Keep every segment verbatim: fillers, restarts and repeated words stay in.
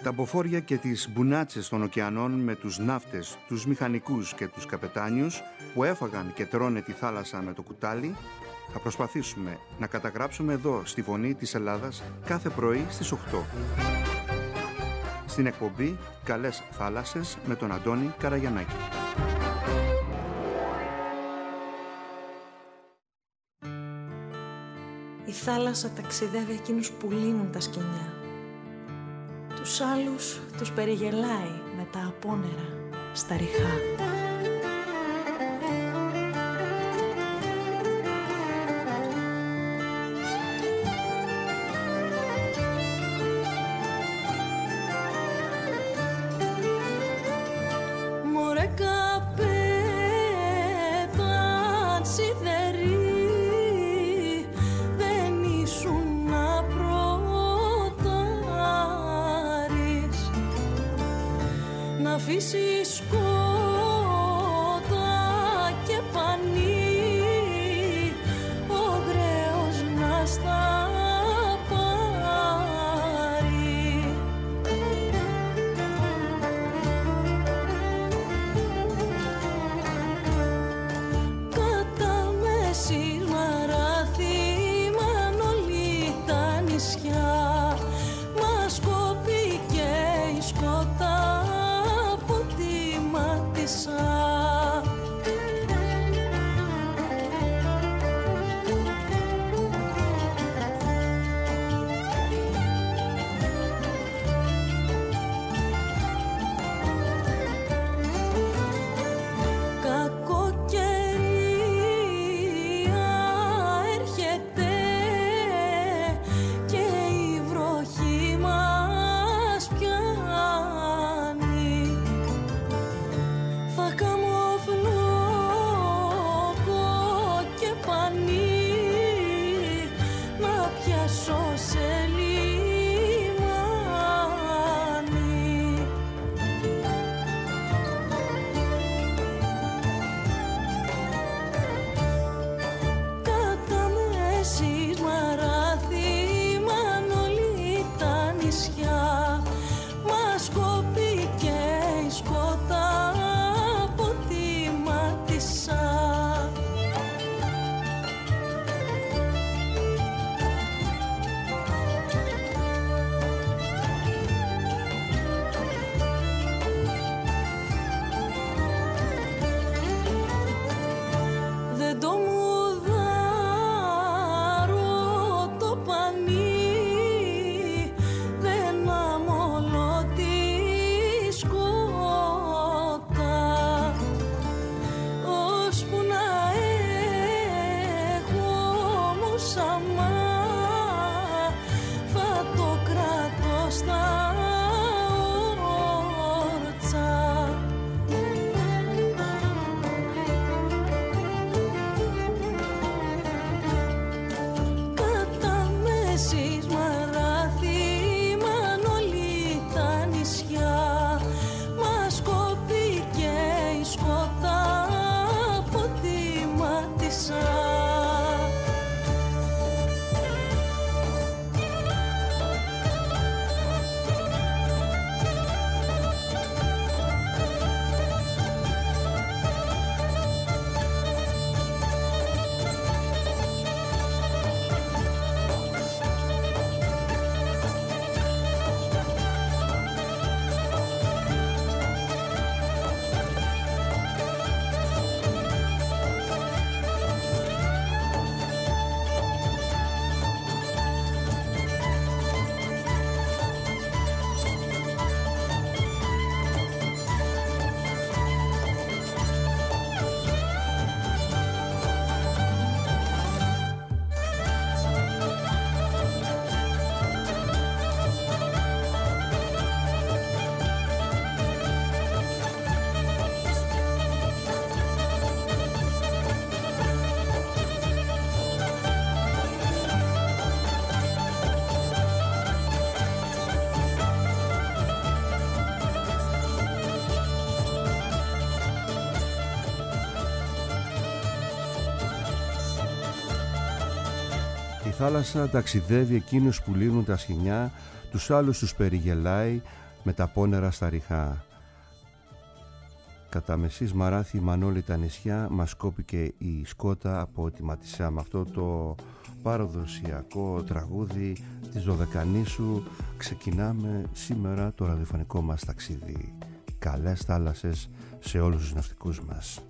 Τα μποφόρια και τις μπουνάτσες των ωκεανών με τους ναύτες, τους μηχανικούς και τους καπετάνιους που έφαγαν και τρώνε τη θάλασσα με το κουτάλι, θα προσπαθήσουμε να καταγράψουμε εδώ στη Φωνή της Ελλάδας κάθε πρωί στις οκτώ. Στην εκπομπή «Καλές θάλασσες» με τον Αντώνη Καραγιαννάκη. Η θάλασσα ταξιδεύει εκείνους που λύνουν τα σκοινιά. Τους άλλους τους περιγελάει με τα απόνερα στα ριχά. Η θάλασσα ταξιδεύει εκείνους που λύνουν τα σχοινιά, τους άλλους τους περιγελάει με τα πόνερα στα ριχά. Κατά μεσής μαράθη Μανώλη τα νησιά, μας κόπηκε η σκότα από τη Ματισά. Με αυτό το παραδοσιακό τραγούδι της Δωδεκανήσου ξεκινάμε σήμερα το ραδιοφωνικό μας ταξίδι. Καλές θάλασσες σε όλους τους ναυτικούς μας.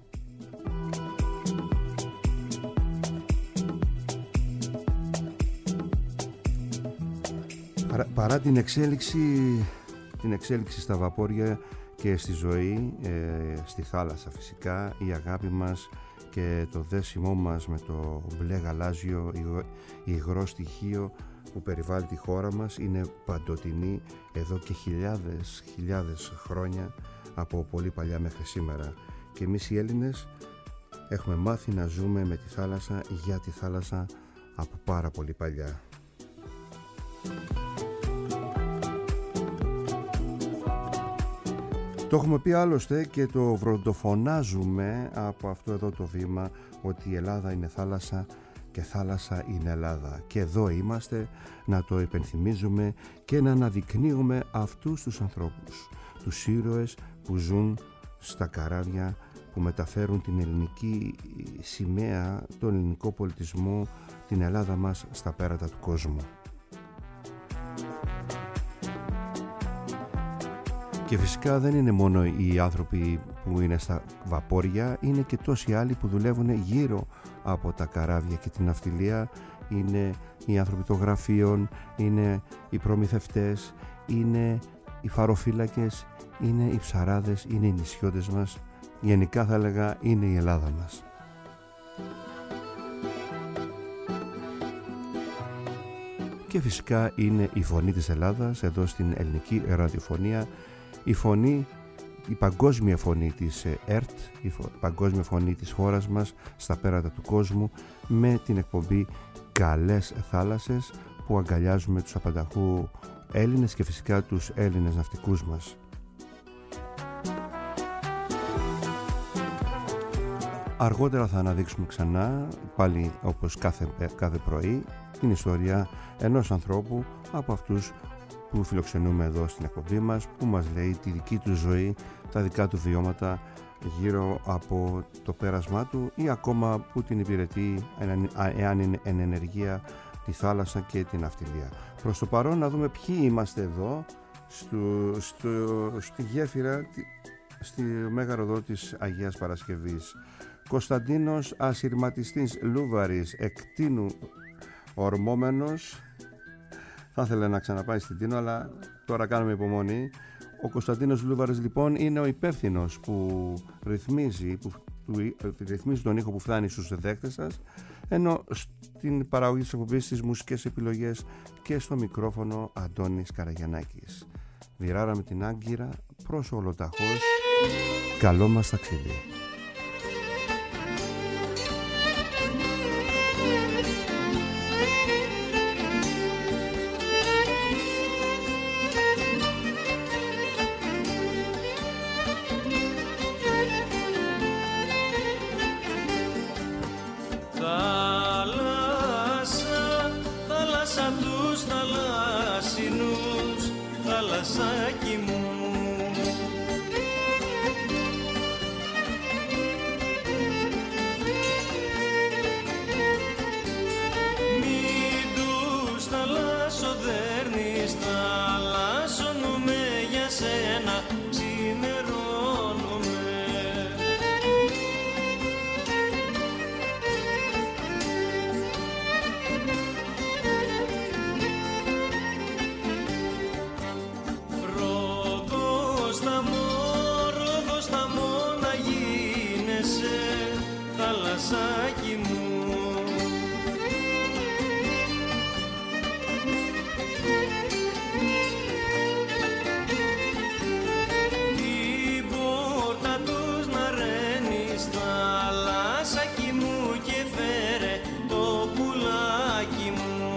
Παρά την εξέλιξη, την εξέλιξη στα βαπόρια και στη ζωή, ε, στη θάλασσα φυσικά, η αγάπη μας και το δέσιμό μας με το μπλε γαλάζιο υγρό στοιχείο που περιβάλλει τη χώρα μας είναι παντοτινή εδώ και χιλιάδες χιλιάδες χρόνια, από πολύ παλιά μέχρι σήμερα. Και εμείς οι Έλληνες έχουμε μάθει να ζούμε με τη θάλασσα, για τη θάλασσα, από πάρα πολύ παλιά. Το έχουμε πει άλλωστε και το βροντοφωνάζουμε από αυτό εδώ το βήμα, ότι η Ελλάδα είναι θάλασσα και θάλασσα είναι Ελλάδα. Και εδώ είμαστε να το υπενθυμίζουμε και να αναδεικνύουμε αυτούς τους ανθρώπους, τους ήρωες που ζουν στα καράβια, που μεταφέρουν την ελληνική σημαία, τον ελληνικό πολιτισμό, την Ελλάδα μας στα πέρατα του κόσμου. Και φυσικά δεν είναι μόνο οι άνθρωποι που είναι στα βαπόρια, είναι και τόσοι άλλοι που δουλεύουν γύρω από τα καράβια και την ναυτιλία. Είναι οι άνθρωποι των γραφείων, είναι οι προμηθευτές, είναι οι φαροφύλακες, είναι οι ψαράδες, είναι οι νησιώτες μας. Γενικά θα έλεγα είναι η Ελλάδα μας. Και φυσικά είναι η φωνή της Ελλάδας εδώ στην ελληνική ραδιοφωνία, η φωνή, η παγκόσμια φωνή της ΕΡΤ, η παγκόσμια φωνή της χώρας μας στα πέρατα του κόσμου, με την εκπομπή Καλές Θάλασσες που αγκαλιάζουμε τους απανταχού Έλληνες και φυσικά τους Έλληνες ναυτικούς μας. Αργότερα θα αναδείξουμε ξανά, πάλι όπως κάθε, κάθε πρωί, την ιστορία ενός ανθρώπου από αυτούς που φιλοξενούμε εδώ στην εκπομπή μας, που μας λέει τη δική του ζωή, τα δικά του βιώματα γύρω από το πέρασμά του ή ακόμα που την υπηρετεί, εάν είναι εν ενεργεία, τη θάλασσα και την ναυτιλία. Προς το παρόν να δούμε ποιοι είμαστε εδώ στο, στο, στη γέφυρα, στη Μέγαρο Οδό της Αγίας Παρασκευής. Κωνσταντίνος Ασυρματιστής Λούβαρης, εκτείνου ορμόμενος. Θα ήθελα να ξαναπάει στην Τίνο, αλλά τώρα κάνουμε υπομονή. Ο Κωνσταντίνος Λούβαρης λοιπόν είναι ο υπεύθυνος που ρυθμίζει, που, που, ρυθμίζει τον ήχο που φτάνει στους δέκτες σας, ενώ στην παραγωγή της εκπομπής, στις μουσικές επιλογές και στο μικρόφωνο Αντώνης Καραγιαννάκης. Βιράραμε την Άγκυρα προς ολοταχώς. Καλό μας ταξίδι. Θαλασσάκι μου, μην τους θαλασσοδέρνεις, θαλασσώνουμε για σένα, ξημερώνουμε. Θαλασσάκι μου, την πόρτα τους να ρένεις, θαλασσάκι μου, και φέρε το πουλάκι μου.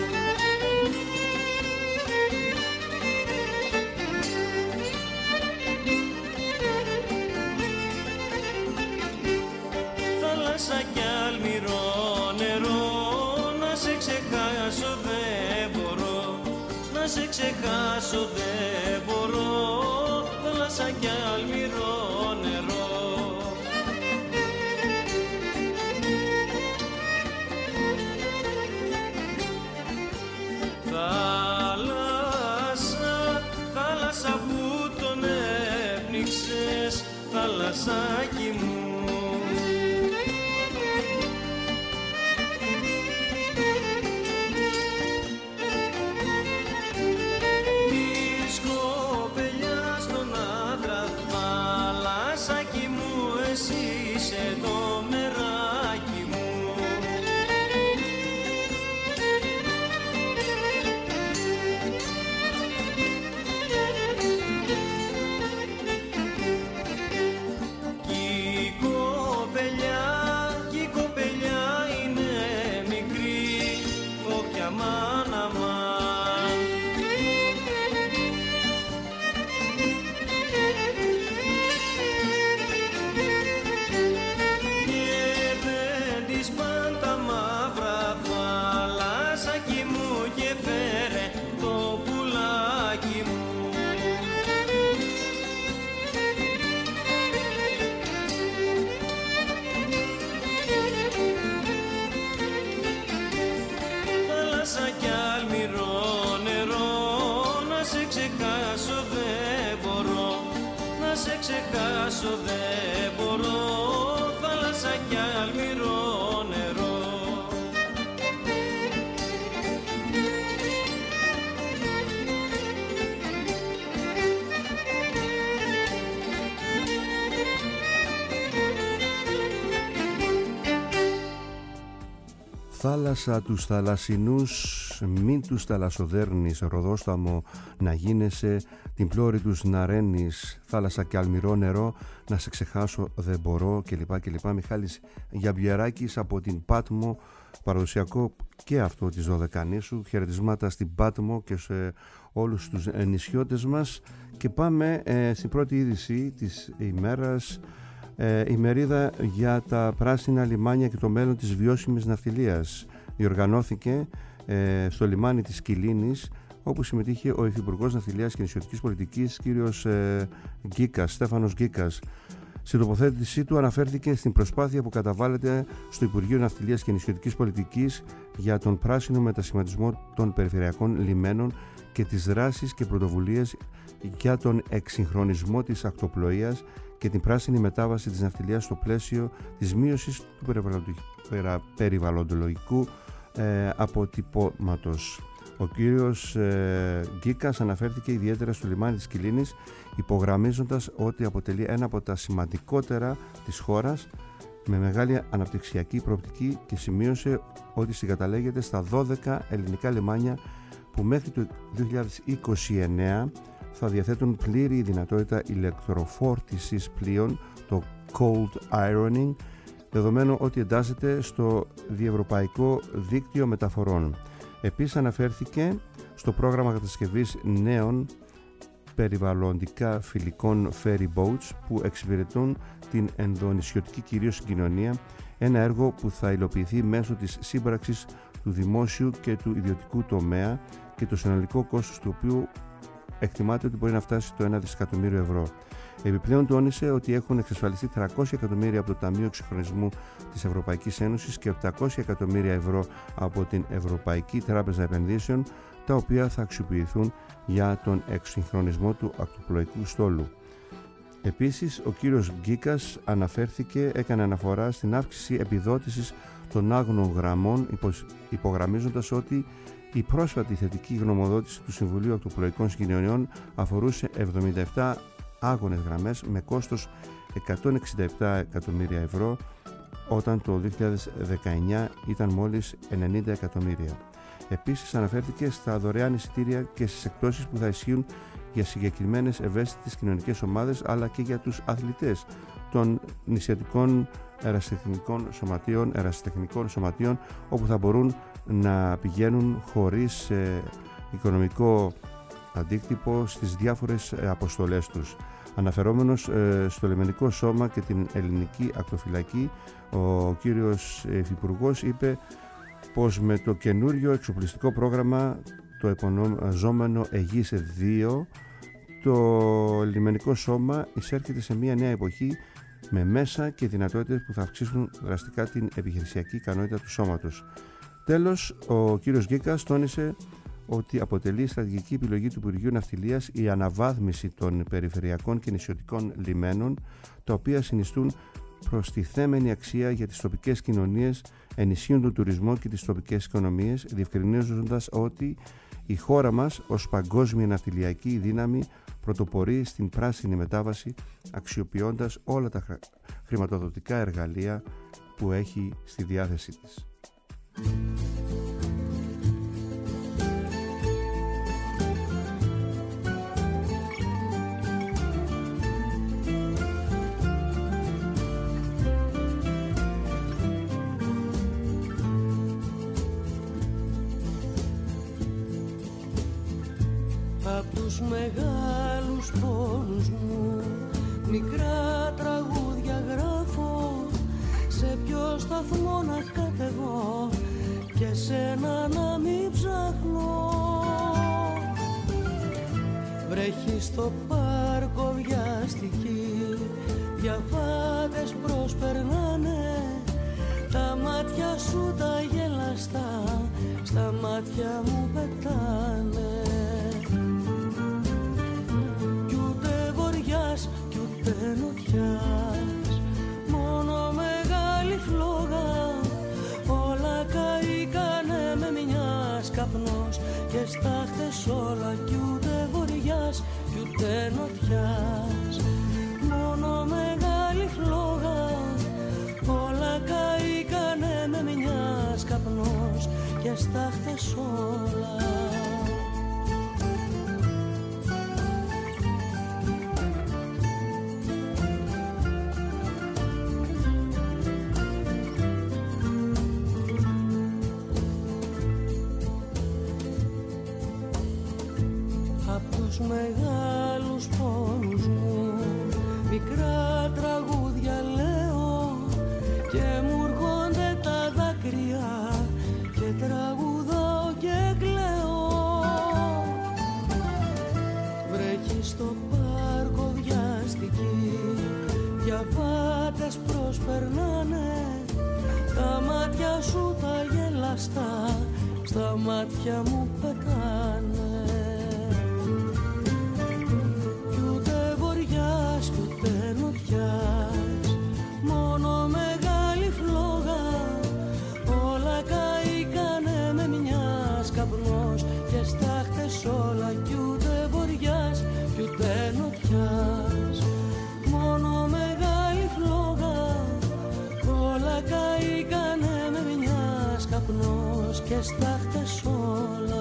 Θάλασσα κι αλμυρό νερό, να σε ξεχάσω δεν μπορώ, να να σε ξεχάσω δεν μπορώ, θάλασσα κι αλμυρό νερό. Θάλασσα, θάλασσα που τον έπνιξες, θάλασσάκι μου. Ξεχάσω δεν μπορώ, θάλασσα κι αλμυρό νερό. Θάλασσα τους θαλασσινούς, μην τους θαλασσοδέρνεις, Ροδόσταμο να γίνεσαι, την πλώρη τους να ρένεις, θάλασσα και αλμυρό νερό, να σε ξεχάσω δεν μπορώ κλπ. κλπ. Μιχάλης Γιαμπιεράκης από την Πάτμο, παραδοσιακό και αυτό της Δωδεκανήσου. Χαιρετισμάτα στην Πάτμο και σε όλους τους νησιώτες μας. Και πάμε ε, στην πρώτη είδηση της ημέρας. Ε, η μερίδα για τα πράσινα λιμάνια και το μέλλον της βιώσιμης ναυτιλίας διοργανώθηκε ε, στο λιμάνι της Κιλίνης, όπου συμμετείχε ο Υφυπουργός Ναυτιλίας και Νησιωτικής Πολιτικής κύριος ε, Γκίκας, Στέφανος Γκίκας. Στην τοποθέτησή του αναφέρθηκε στην προσπάθεια που καταβάλλεται στο Υπουργείο Ναυτιλίας και Νησιωτικής Πολιτικής για τον πράσινο μετασχηματισμό των περιφερειακών λιμένων και τις δράσεις και πρωτοβουλίες για τον εξυγχρονισμό της ακτοπλοείας και την πράσινη μετάβαση της ναυτιλίας στο πλαίσιο της μείωσης του περιβαλλοντολογικού ε, αποτυπώματος. Ο κύριος ε, Γκίκας αναφέρθηκε ιδιαίτερα στο λιμάνι της Κιλίνης, υπογραμμίζοντας ότι αποτελεί ένα από τα σημαντικότερα της χώρας με μεγάλη αναπτυξιακή προοπτική και σημείωσε ότι συγκαταλέγεται στα δώδεκα ελληνικά λιμάνια που μέχρι το δύο χιλιάδες είκοσι εννέα θα διαθέτουν πλήρη δυνατότητα ηλεκτροφόρτισης πλοίων, το cold ironing, δεδομένου ότι εντάσσεται στο διευρωπαϊκό δίκτυο μεταφορών. Επίσης αναφέρθηκε στο πρόγραμμα κατασκευής νέων περιβαλλοντικά φιλικών ferry boats που εξυπηρετούν την ενδονησιωτική κυρίως συγκοινωνία, ένα έργο που θα υλοποιηθεί μέσω της σύμπραξης του δημόσιου και του ιδιωτικού τομέα και το συνολικό κόστος του οποίου εκτιμάται ότι μπορεί να φτάσει το ένα δισεκατομμύριο ευρώ. Επιπλέον τόνισε ότι έχουν εξασφαλιστεί τριακόσια εκατομμύρια από το Ταμείο Εξυγχρονισμού της Ευρωπαϊκής Ένωσης και επτακόσια εκατομμύρια ευρώ από την Ευρωπαϊκή Τράπεζα Επενδύσεων, τα οποία θα αξιοποιηθούν για τον εξυγχρονισμό του ακτοπλοϊκού στόλου. Επίσης, ο κύριος Γκίκας αναφέρθηκε, έκανε αναφορά στην αύξηση επιδότησης των άγνων γραμμών, υπογραμμίζοντας ότι η πρόσφατη θετική γνωμοδότηση του Συμβουλίου Ακτοπλοϊκών Συγκοινωνιών αφορούσε εβδομήντα επτά άγονες γραμμές με κόστος εκατόν εξήντα επτά εκατομμύρια ευρώ, όταν το δύο χιλιάδες δεκαεννιά ήταν μόλις ενενήντα εκατομμύρια. Επίσης αναφέρθηκε στα δωρεάν εισιτήρια και στις εκπτώσεις που θα ισχύουν για συγκεκριμένες ευαίσθητες κοινωνικές ομάδες, αλλά και για τους αθλητές των νησιωτικών ερασιτεχνικών σωματείων, ερασιτεχνικών σωματείων, όπου θα μπορούν να πηγαίνουν χωρίς ε, οικονομικό αντίκτυπο στις διάφορες ε, αποστολές τους. Αναφερόμενος ε, στο λιμενικό σώμα και την ελληνική ακτοφυλακή, ο κύριος Υφυπουργός είπε πως με το καινούριο εξοπλιστικό πρόγραμμα το επωνομαζόμενο Αιγής δύο, το λιμενικό σώμα εισέρχεται σε μια νέα εποχή με μέσα και δυνατότητες που θα αυξήσουν δραστικά την επιχειρησιακή ικανότητα του σώματος. Τέλος, ο κύριος Γκίκας τόνισε ότι αποτελεί στρατηγική επιλογή του Υπουργείου Ναυτιλίας η αναβάθμιση των περιφερειακών και νησιωτικών λιμένων, τα οποία συνιστούν προστιθέμενη αξία για τις τοπικές κοινωνίες, ενισχύουν τον τουρισμό και τις τοπικές οικονομίες, διευκρινίζοντας ότι η χώρα μας ως παγκόσμια ναυτιλιακή δύναμη πρωτοπορεί στην πράσινη μετάβαση, αξιοποιώντας όλα τα χρηματοδοτικά εργαλεία που έχει στη διάθεσή της. Απ' τους μεγάλους πόνους μου μικρά τραγούδια γράφω, σε ποιο σταθμό να κατεβώ και σένα να μην ψάχνω. Βρέχει στο πάρκο βιαστική, διαβάτες προσπερνάνε, τα μάτια σου τα γελαστά στα μάτια μου πετάνε. Κι ούτε νοτιάς, μόνο μεγάλη φλόγα, όλα καήκανε με μιας καπνός και στάχτες όλα. Κι ούτε βοριάς, κι ούτε νοτιάς, μόνο μεγάλη φλόγα, όλα καήκανε με μιας καπνός και στάχτες όλα. Μεγάλους πόνους μου μικρά τραγούδια λέω και μου έρχονται τα δάκρυα και τραγουδάω και κλαίω. Βρέχει στο πάρκο βιαστική, διαβάτες προσπερνάνε, τα μάτια σου τα γελαστά στα μάτια μου πετάνε. Μόνο μεγάλη φλόγα, όλα καήκανε με μιας καπνός και στάχτες όλα. Κι ούτε βοριάς, κι ούτε νοτιάς, μόνο μεγάλη φλόγα, όλα καήκανε με μιας καπνός και στάχτες όλα.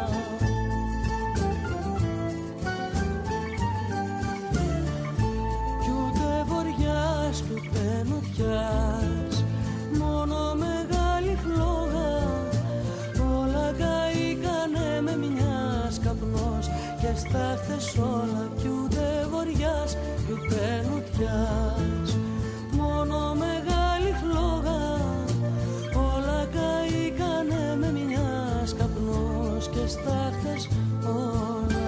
Μόνο μεγάλη φλόγα, όλα καήκανε με μιας καπνός και στάχτες όλα. Κι ούτε βοριάς, κι ούτε νοτιάς, μόνο μεγάλη φλόγα, όλα καήκανε με μιας καπνός και στάχτες όλα.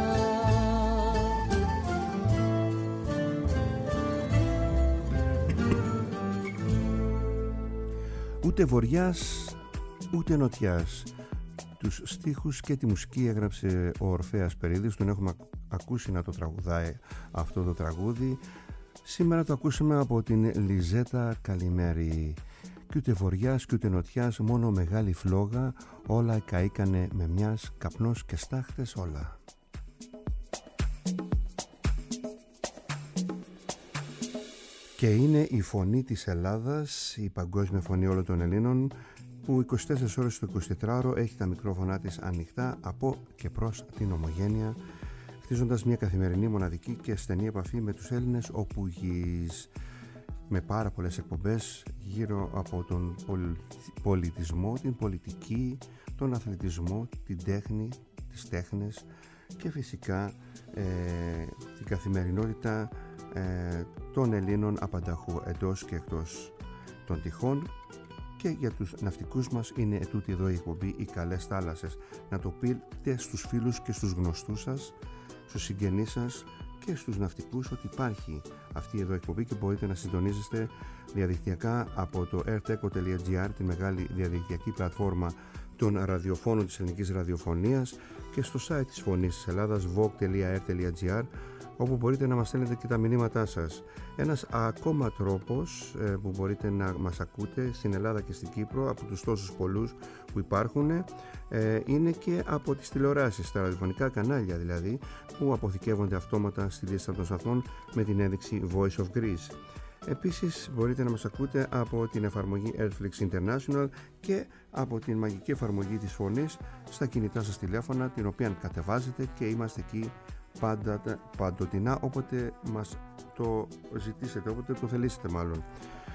Ούτε βοριάς, ούτε νοτιάς. Τους στίχους και τη μουσική έγραψε ο Ορφέας Περίδης. Τον έχουμε ακούσει να το τραγουδάει αυτό το τραγούδι. Σήμερα το ακούσαμε από την Λιζέτα Καλημέρη. Κι ούτε βοριάς κι ούτε νοτιάς, μόνο μεγάλη φλόγα, όλα καήκανε με μιας καπνός και στάχτες όλα. Και είναι η φωνή της Ελλάδας, η παγκόσμια φωνή όλων των Ελλήνων, που είκοσι τέσσερις ώρες το εικοσιτετράωρο έχει τα μικρόφωνά της ανοιχτά από και προς την ομογένεια, χτίζοντας μια καθημερινή, μοναδική και στενή επαφή με τους Έλληνες όπου γης, με πάρα πολλές εκπομπές γύρω από τον πολιτισμό, την πολιτική, τον αθλητισμό, την τέχνη, τις τέχνες και φυσικά ε, την καθημερινότητα ε, των Ελλήνων απανταχού, εντός και εκτός των τυχών Και για τους ναυτικούς μας είναι ετούτη εδώ η εκπομπή «Οι Καλές Θάλασσες». Να το πείτε στους φίλους και στους γνωστούς σας, στους συγγενείς σας και στους ναυτικούς ότι υπάρχει αυτή εδώ η εκπομπή και μπορείτε να συντονίζεστε διαδικτυακά από το airteco τελεία gr, τη μεγάλη διαδικτυακή πλατφόρμα των ραδιοφώνων της ελληνικής ραδιοφωνίας, και στο site της Φωνής της Ελλάδας vogue τελεία air τελεία gr, όπου μπορείτε να μας στέλνετε και τα μηνύματά σας. Ένας ακόμα τρόπος ε, που μπορείτε να μας ακούτε στην Ελλάδα και στην Κύπρο, από τους τόσους πολλούς που υπάρχουν, ε, είναι και από τις τηλεοράσεις, τα ραδιοφωνικά κανάλια δηλαδή, που αποθηκεύονται αυτόματα στη λίστα των σταθμών με την ένδειξη Voice of Greece. Επίσης μπορείτε να μας ακούτε από την εφαρμογή Airflix International και από την μαγική εφαρμογή της Φωνής στα κινητά σας τηλέφωνα, την οποία κατεβάζετε και είμαστε εκεί πάντα, παντοτινά, όποτε μας το ζητήσετε, όποτε το θελήσετε μάλλον.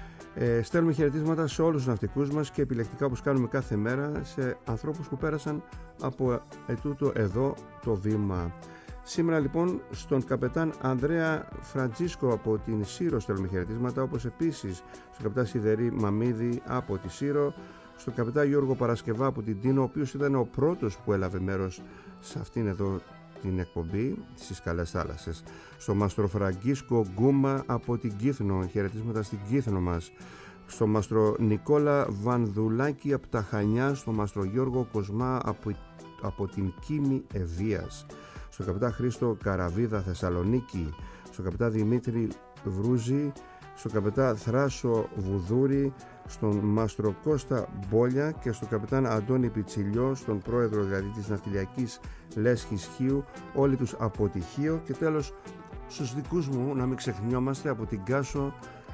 Ε, στέλνουμε χαιρετίσματα σε όλους τους ναυτικούς μας και επιλεκτικά, όπως κάνουμε κάθε μέρα, σε ανθρώπους που πέρασαν από ετούτο εδώ το βήμα. Σήμερα λοιπόν στον καπετάν Ανδρέα Φραντζίσκο από την Σύρο στέλνουμε χαιρετίσματα, όπως επίσης στον καπετάν Σιδερή Μαμίδη από τη Σύρο, στον καπετάν Γιώργο Παρασκευά από την Τίνο, ο οποίος ήταν ο πρώτος που έλαβε μέρος σε αυτήν εδώ την εκπομπή στις Καλές Θάλασσες, στο μάστρο Φραγκίσκο Γκούμα από την Κύθνο, χαιρετίσματα στην Κύθνο μας, στο μάστρο Νικόλα Βανδουλάκη από τα Χανιά, στο μάστρο Γιώργο Κοσμά από, από την Κίμη Ευβίας, στον καπετάν Χρήστο Καραβίδα Θεσσαλονίκη, στον καπετάν Δημήτρη Βρούζη, στον καπετάν Θράσο Βουδούρη, στον μάστρο Κώστα Μπόλια και στον καπετάν Αντώνη Πιτσιλιό, στον πρόεδρο δηλαδή της ναυτιλιακής Λέσχης Χίου, όλοι τους από τη Χίο, και τέλος στους δικούς μου, να μην ξεχνιόμαστε, από την Κάσο,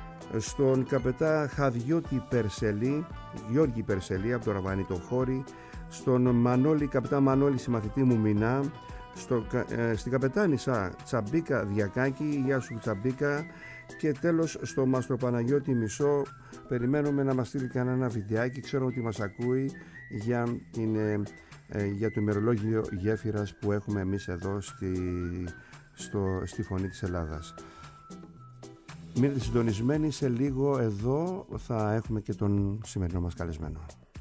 στον καπετάν Χαδιώτη Περσελή, Γιώργη Περσελή από το Ραβανίτο Χώρι, στον Μανώλη, καπετάν Μανώλη συμμαθητή μου Μινά, στο, ε, στην καπετάνισσα Τσαμπίκα Διακάκη, γεια σου Τσαμπίκα, και τέλος στο μάστρο Παναγιώτη Μισό. Περιμένουμε να μας στείλει κανένα βιντεάκι, ξέρω ότι μας ακούει, για, την, ε, ε, για το ημερολόγιο γέφυρας που έχουμε εμείς εδώ στη, στο, στη Φωνή της Ελλάδας. Μείνετε συντονισμένοι, σε λίγο εδώ θα έχουμε και τον σημερινό μας καλεσμένο.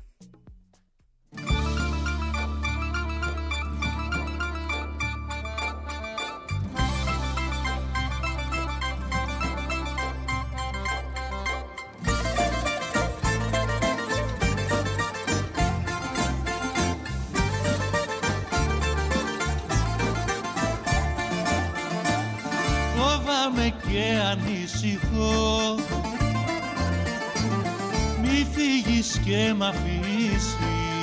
Και ανησυχώ, μη φύγεις και μ' αφήσεις,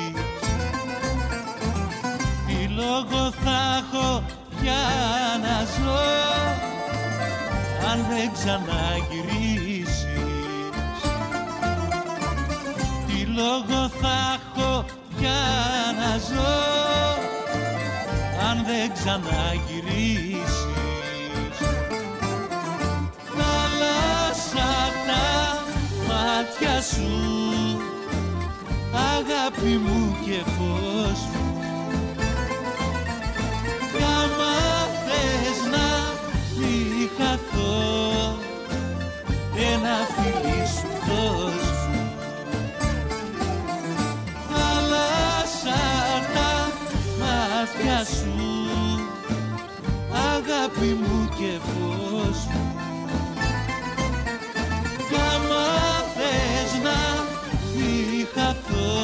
τι λόγο θα έχω για να ζω αν δεν ξαναγυρίσεις, τι λόγο θα έχω για να ζω αν δεν ξαναγυρίσεις. Μάτια σου, αγάπη μου και φως μου, κι άμα θες να μη χαθώ, ένα φιλί σου δώσ' μου. Θάλασσα τα μάτια σου, αγάπη μου και φως μου, κι άμα θες να μη χαθώ,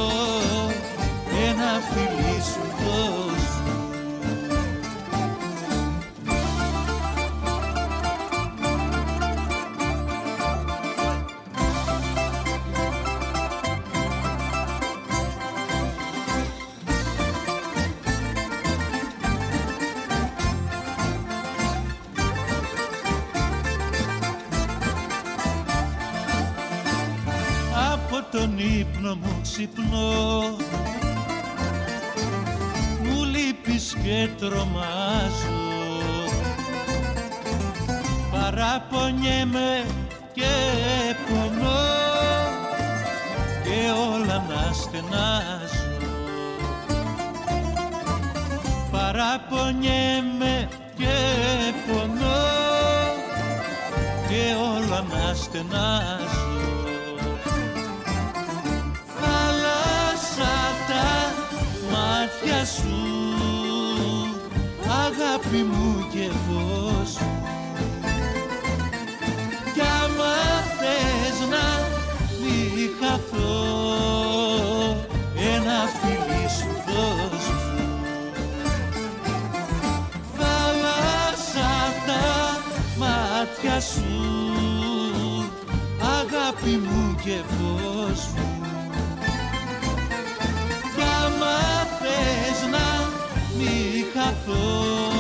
ένα φιλί σου δώσ' μου. Τον ύπνο μου ξυπνώ, μου λείπεις και τρομάζω, παραπονιέμαι και πονώ και όλα να στενάζω, παραπονιέμαι και πονώ και όλα να στενάζω. σου, αγάπη μου και φως μου. Κι άμα θες να μη χαθώ, ένα φιλί σου δώσ' μου. Θάλασσα τα μάτια σου, αγάπη μου και φως μου. Κι άμα θες να μη χαθώ,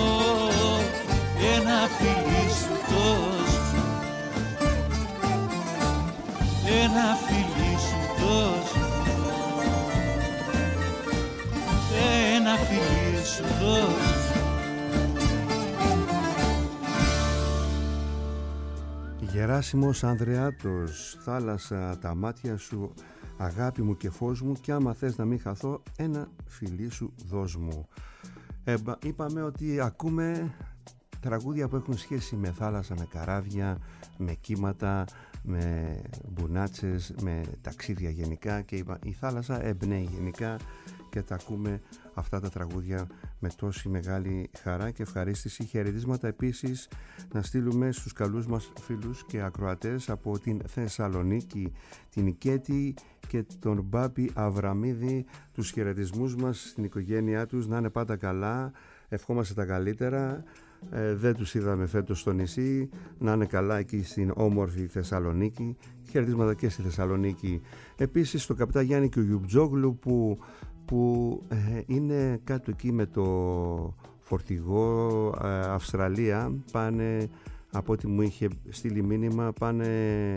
ένα φιλί σου δώσ' μου. Ένα φιλί σου δώσ' μου. Ένα φιλί σου δώσ' μου. Γεράσιμος Ανδρεάτος, θάλασσα τα μάτια σου, αγάπη μου και φως μου, κι άμα θες να μην χαθώ, ένα φιλί σου δώσ' μου. Ε, είπαμε ότι ακούμε τραγούδια που έχουν σχέση με θάλασσα, με καράβια, με κύματα, με μπουνάτσες, με ταξίδια γενικά, και η θάλασσα εμπνέει γενικά και τα ακούμε αυτά τα τραγούδια με τόση μεγάλη χαρά και ευχαρίστηση. Χαιρετίσματα επίσης να στείλουμε στους καλούς μας φίλους και ακροατές από την Θεσσαλονίκη, την Ικέτη και τον Μπάπη Αβραμίδη, τους χαιρετισμούς μας στην οικογένειά τους, να είναι πάντα καλά, ευχόμαστε τα καλύτερα. Ε, δεν τους είδαμε φέτος στο νησί, να είναι καλά εκεί στην όμορφη Θεσσαλονίκη. Χαιρετίσματα και στη Θεσσαλονίκη. Επίσης στο καπιτά Γιάννη και ο Γιουτζόγλου που, που ε, είναι κάτω εκεί με το φορτηγό ε, Αυστραλία. Πάνε, από ό,τι μου είχε στείλει μήνυμα, πάνε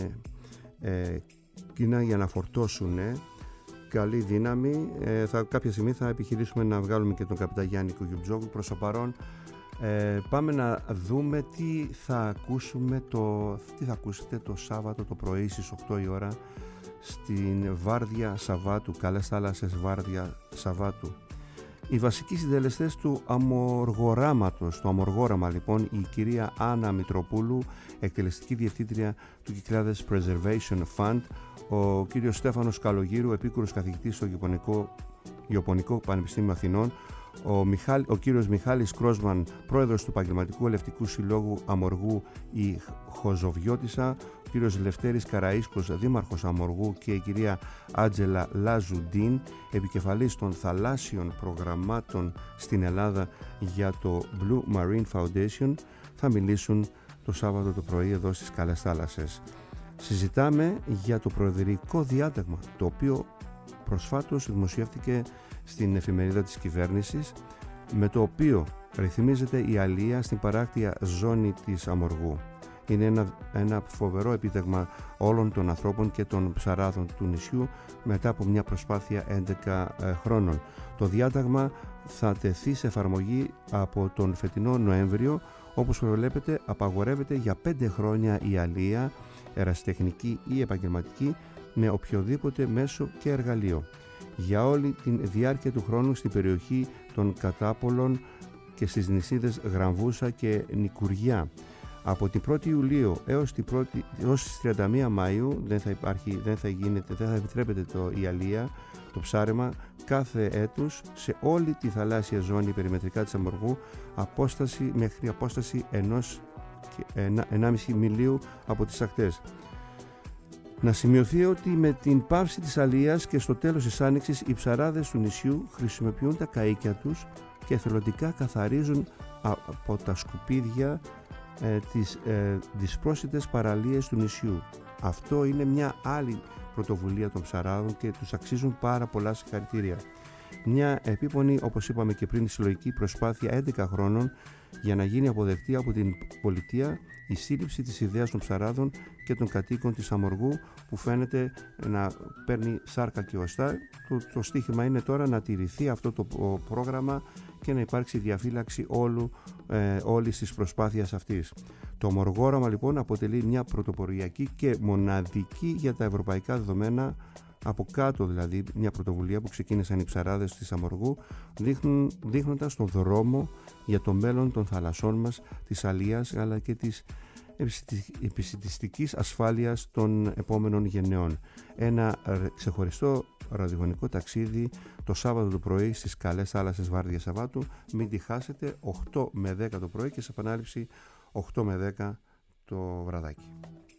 ε, κοινά για να φορτώσουν. Ε. Καλή δύναμη. Ε, θα, κάποια στιγμή θα επιχειρήσουμε να βγάλουμε και τον καπιτά Γιάννη και ο Γιουτζόγλου. Προς το παρόν Ε, πάμε να δούμε τι θα ακούσουμε το, τι θα ακούσετε το Σάββατο το πρωί στις οκτώ η ώρα στην Βάρδια Σαββάτου, Καλές Θάλασσες Βάρδια Σαββάτου. Οι βασικοί συντελεστές του αμοργοράματος, το αμοργόραμα λοιπόν, η κυρία Άννα Μητροπούλου, εκτελεστική διευθύντρια του Κυκλάδες Preservation Fund, ο κύριος Στέφανος Καλογύρου, επίκουρος καθηγητής στο Ιωπωνικό, Ιωπωνικό Πανεπιστήμιο Αθηνών, Ο, Μιχάλη, ο κύριος Μιχάλης Κρόσμαν, πρόεδρος του Επαγγελματικού Ελευτικού Συλλόγου Αμοργού η Χοζοβιώτισσα, ο κύριος Λευτέρης Καραΐσκος, δήμαρχος Αμοργού, και η κυρία Άτζελα Λαζουντίν, επικεφαλής των θαλάσσιων προγραμμάτων στην Ελλάδα για το Blue Marine Foundation, θα μιλήσουν το Σάββατο το πρωί εδώ στις Καλές Θάλασσες. Συζητάμε για το προεδρικό διάταγμα, το οποίο προσφάτως δημοσιεύτηκε στην εφημερίδα της κυβέρνησης, με το οποίο ρυθμίζεται η αλία στην παράκτια ζώνη της Αμοργού. Είναι ένα, ένα φοβερό επίτευγμα όλων των ανθρώπων και των ψαράδων του νησιού μετά από μια προσπάθεια έντεκα ε, χρόνων. Το διάταγμα θα τεθεί σε εφαρμογή από τον φετινό Νοέμβριο. Όπως προβλέπετε, απαγορεύεται για πέντε χρόνια η αλία, ερασιτεχνική ή επαγγελματική, με οποιοδήποτε μέσο και εργαλείο, για όλη τη διάρκεια του χρόνου στην περιοχή των Κατάπολων και στις νησίδες Γραμβούσα και Νικουριά. Από την πρώτη Ιουλίου έως, την πρώτη, έως τις τριάντα μία Μαΐου δεν θα, υπάρχει, δεν θα, γίνεται, δεν θα επιτρέπεται το, η αλία, το ψάρεμα κάθε έτους σε όλη τη θαλάσσια ζώνη περιμετρικά της Αμοργού, απόσταση, μέχρι απόσταση ενός ενάμιση μιλίου από τις ακτές. Να σημειωθεί ότι με την πάυση της αλίας και στο τέλος της άνοιξης, οι ψαράδες του νησιού χρησιμοποιούν τα καΐκια τους και εθελοντικά καθαρίζουν από τα σκουπίδια ε, τις ε, δυσπρόσιτες παραλίες του νησιού. Αυτό είναι μια άλλη πρωτοβουλία των ψαράδων και τους αξίζουν πάρα πολλά συγχαρητήρια. Μια επίπονη, όπως είπαμε και πριν, συλλογική προσπάθεια έντεκα χρόνων για να γίνει αποδεκτή από την πολιτεία η σύλληψη της ιδέας των ψαράδων και των κατοίκων της Αμοργού, που φαίνεται να παίρνει σάρκα και οστά. Το, το στίχημα είναι τώρα να τηρηθεί αυτό το πρόγραμμα και να υπάρξει διαφύλαξη όλου, ε, όλης της προσπάθειας αυτής. Το αμοργόραμα λοιπόν αποτελεί μια πρωτοποριακή και μοναδική για τα ευρωπαϊκά δεδομένα, από κάτω δηλαδή, μια πρωτοβουλία που ξεκίνησαν οι ψαράδες της Αμοργού, δείχνουν, δείχνοντας τον δρόμο για το μέλλον των θαλασσών μας, της αλίας αλλά και της επισιτιστικής ασφάλειας των επόμενων γενναιών. Ένα ξεχωριστό ραδιοφωνικό ταξίδι το Σάββατο το πρωί στις καλές θάλασσες Βάρδια Σαββάτου. Μην τη χάσετε, οκτώ με δέκα το πρωί και σε επανάληψη οκτώ με δέκα το βραδάκι.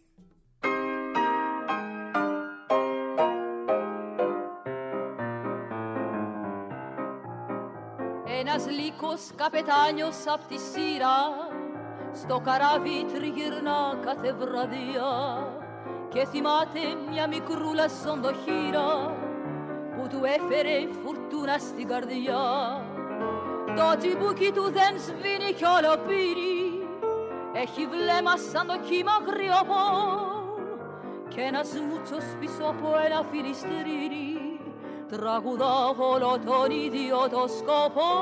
Ένας λύκος καπετάνιος απ' τη σειρά στο καράβι τριγυρνά κάθε βραδιά και θυμάται μια μικρούλα σοντοχύρα που του έφερε φουρτούνα στην καρδιά. Το τσιμπούκι του δεν σβήνει κι όλο πύρι, έχει βλέμμα σαν το κύμα κρυοπό και ένας μούτσος πίσω από ένα φιλιστρήρι τραγουδά όλο τον ίδιο το σκοπό.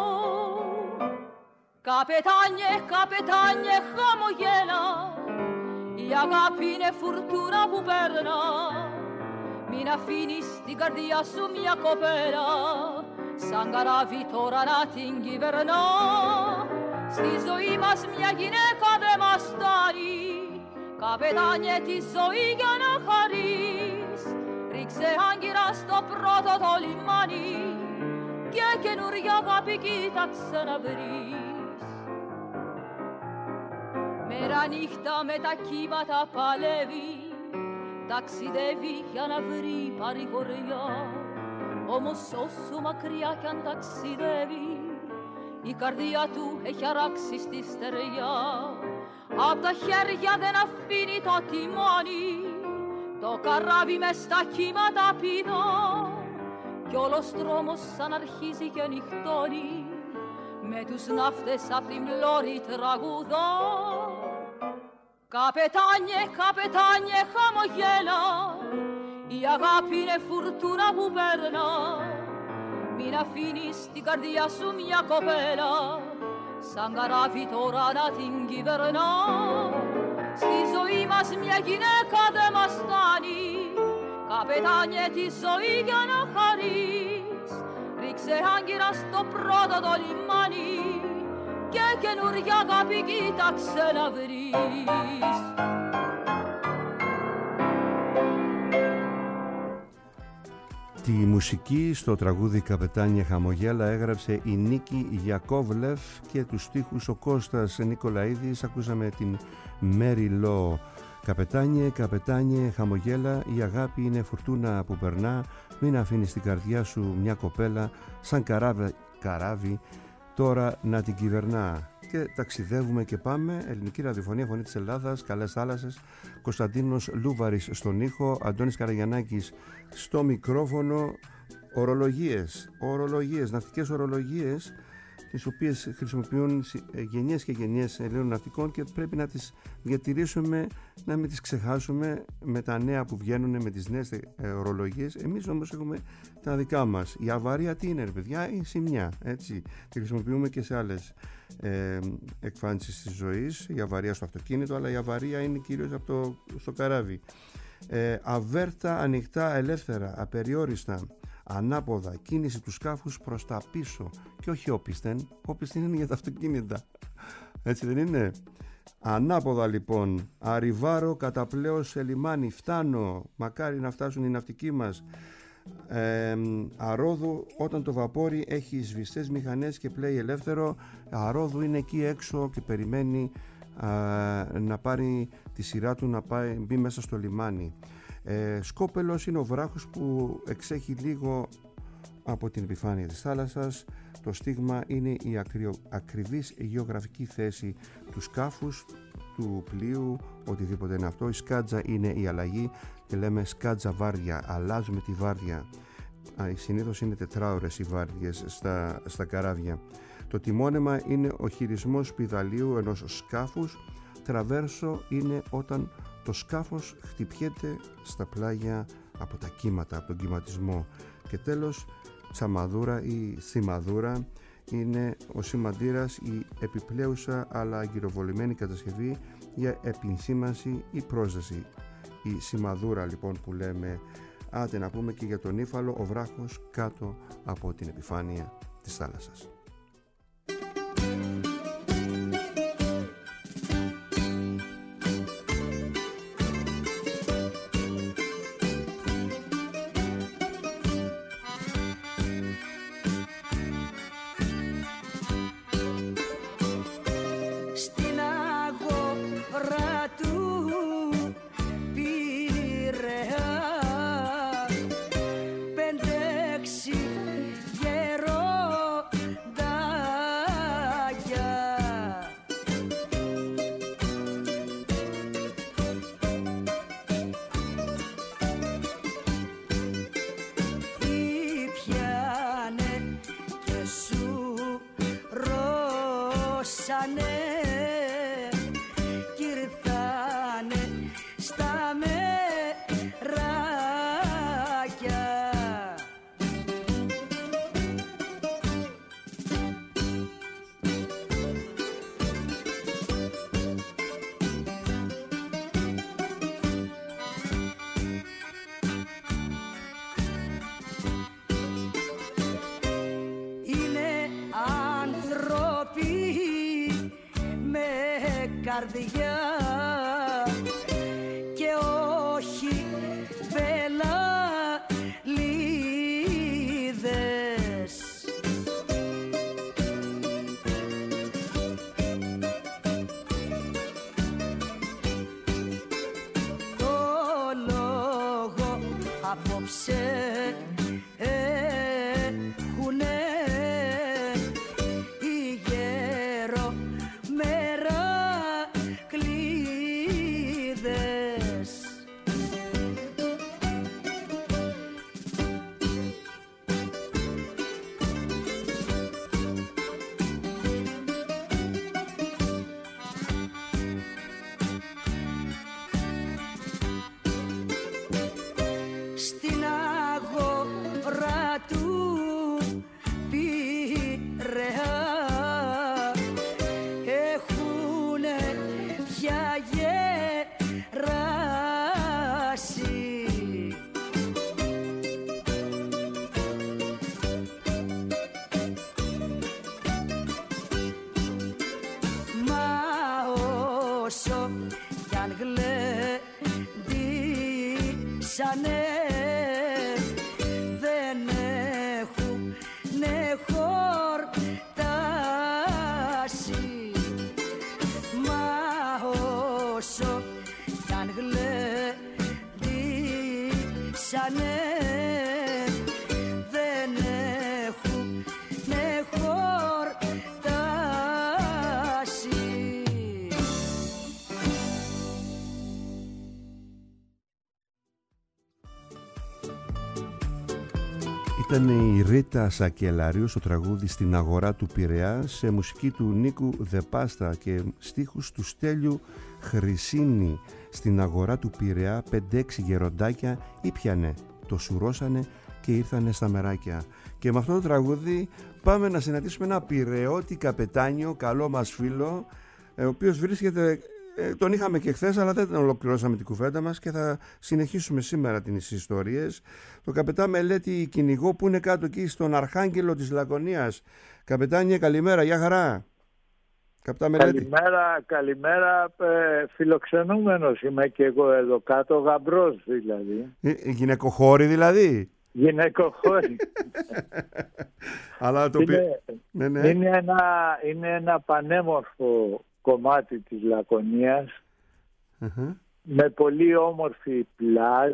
Καπετάνιε, καπετάνιε, χαμογέλα, η αγάπη είναι φουρτούνα που περνά. Μην αφήνεις την καρδιά σου μια κοπέλα σαν καράβι τώρα να την κυβερνά. Στη ζωή μας μια γυναίκα δεν μας φτάνει, καπετάνιε τη ζωή για να χαρείς. Ρίξε άγκυρα στο πρώτο το λιμάνι και καινούρια αγάπη κοίταξε να βρεις. Μέρα νύχτα με τα κύματα παλεύει, ταξιδεύει για να βρει παρηγοριά. Όμως όσο μακριά κι αν ταξιδεύει, η καρδιά του έχει αράξει στη στεριά. Απ' τα χέρια δεν αφήνει το τιμόνι, το καράβι μες στα κύματα πηδά κι όλος δρόμος σαν αρχίζει και νυχτώνει με τους ναύτες απ' την πλώρη τραγουδά. Καπετάνιε, καπετάνιε, χαμογέλα, η αγάπη είναι φουρτούνα που περνά. Μην αφήνεις την καρδιά σου μια κοπέλα σαν καράβι τώρα να την κυβερνά. Στη ζωή μας μια γυναίκα δεν μας φτάνει, καπετάνιε τη ζωή για να χαρείς. Ρίξε άγκυρα στο πρώτο το λιμάνι και καινούρια αγάπη κοίταξε να βρεις. Τη μουσική στο τραγούδι «Καπετάνια χαμογέλα» έγραψε η Νίκη Γιακόβλεφ και τους στίχους ο Κώστας Νικολαίδης. Ακούσαμε την Μέρι Λό. Καπετάνιε, καπετάνιε, χαμογέλα, η αγάπη είναι φουρτούνα που περνά. Μην αφήνεις την καρδιά σου μια κοπέλα σαν καράβι, καράβι τώρα να την κυβερνά. Και ταξιδεύουμε και πάμε. Ελληνική ραδιοφωνία, Φωνή της Ελλάδας, καλές θάλασσες. Κωνσταντίνος Λούβαρης στον ήχο, Αντώνης Καραγιαννάκης στο μικρόφωνο. Ορολογίες, ορολογίες, ναυτικές ορολογίες, τις οποίες χρησιμοποιούν γενιές και γενιές Ελλήνων ναυτικών και πρέπει να τις διατηρήσουμε, να μην τις ξεχάσουμε με τα νέα που βγαίνουν, με τις νέες ορολογίες. Εμείς όμως έχουμε τα δικά μας. Η αβαρία τι είναι, ρε παιδιά? Η σημειά, έτσι. Τη χρησιμοποιούμε και σε άλλες ε, εκφάνσεις της ζωής. Η αβαρία στο αυτοκίνητο, αλλά η αβαρία είναι κυρίως από το, στο καράβι. Ε, αβέρτα, ανοιχτά, ελεύθερα, απεριόριστα, ανάποδα, κίνηση του σκάφους προς τα πίσω και όχι όπισθεν. Όπισθεν είναι για τα αυτοκίνητα, έτσι δεν είναι? Ανάποδα λοιπόν, αριβάρω καταπλέω σε λιμάνι, φτάνω, μακάρι να φτάσουν οι ναυτικοί μας. Ε, αρόδου, όταν το βαπόρι έχει σβηστές μηχανές και πλέει ελεύθερο, αρόδου είναι εκεί έξω και περιμένει α, να πάρει τη σειρά του να πάει, μπει μέσα στο λιμάνι. Ε, σκόπελος είναι ο βράχος που εξέχει λίγο από την επιφάνεια της θάλασσας. Το στίγμα είναι η ακρι... ακριβής γεωγραφική θέση του σκάφους, του πλοίου, οτιδήποτε είναι αυτό. Η σκάτζα είναι η αλλαγή και λέμε σκάτζα βάρδια, αλλάζουμε τη βάρδια. Συνήθως είναι τετράωρες οι βάρδιες στα, στα καράβια. Το τιμόνεμα είναι ο χειρισμός πηδαλίου ενός σκάφους. Τραβέρσο είναι όταν το σκάφος χτυπιέται στα πλάγια από τα κύματα, από τον κυματισμό. Και τέλος, τσαμαδούρα ή θυμαδούρα είναι ο σημαντήρας, η επιπλέουσα αλλά αγκυροβολημένη κατασκευή για επινσήμανση ή πρόσδεση. Η σημαδούρα λοιπόν που λέμε, άντε να πούμε και για τον ύφαλο, ο βράχος κάτω από την επιφάνεια της θάλασσας. λείψανε κι ήρθανε στα μεράκια. Καρδιά και όχι βελαλίδες. Το λόγο απόψε έχουνε η γέρο μέρα. Στην αγορά του Πειραιά έχουνε πια γεράσει. Μα όσο κι αν γλέντισανε δεν έχουνε χορτάσει. Μα όσο κι αν γλέντισανε δεν έχουνε χορτάσει. Ήταν η Ρίτα Σακελαρίου στο τραγούδι «Στην αγορά του Πειραιά» σε μουσική του Νίκου Δεπάστα και στίχους του Στέλιου Χρυσίνη. Στην αγορά του Πειραιά πέντε έξι γεροντάκια ήπιανε, το σουρώσανε και ήρθανε στα μεράκια. Και με αυτό το τραγούδι πάμε να συναντήσουμε ένα πειραιώτη καπετάνιο, καλό μας φίλο, ο οποίος βρίσκεται... Τον είχαμε και χθες, αλλά δεν ολοκληρώσαμε την κουβέντα μας και θα συνεχίσουμε σήμερα τις ιστορίες. Το καπετάν Μελέτη κυνηγό που είναι κάτω εκεί στον Αρχάγγελο της Λακωνίας. Καπετάνιε, καλημέρα, γεια χαρά. Καπετάν Μελέτη. Καλημέρα, καλημέρα. Ε, φιλοξενούμενος είμαι και εγώ εδώ κάτω, γαμπρός δηλαδή. Ε, γυναικοχώρη δηλαδή. Γυναικοχώρη. αλλά το είναι, πει... ναι, ναι. είναι, ένα, είναι ένα πανέμορφο κομμάτι της Λακωνίας, uh-huh. με πολύ όμορφη πλάζ,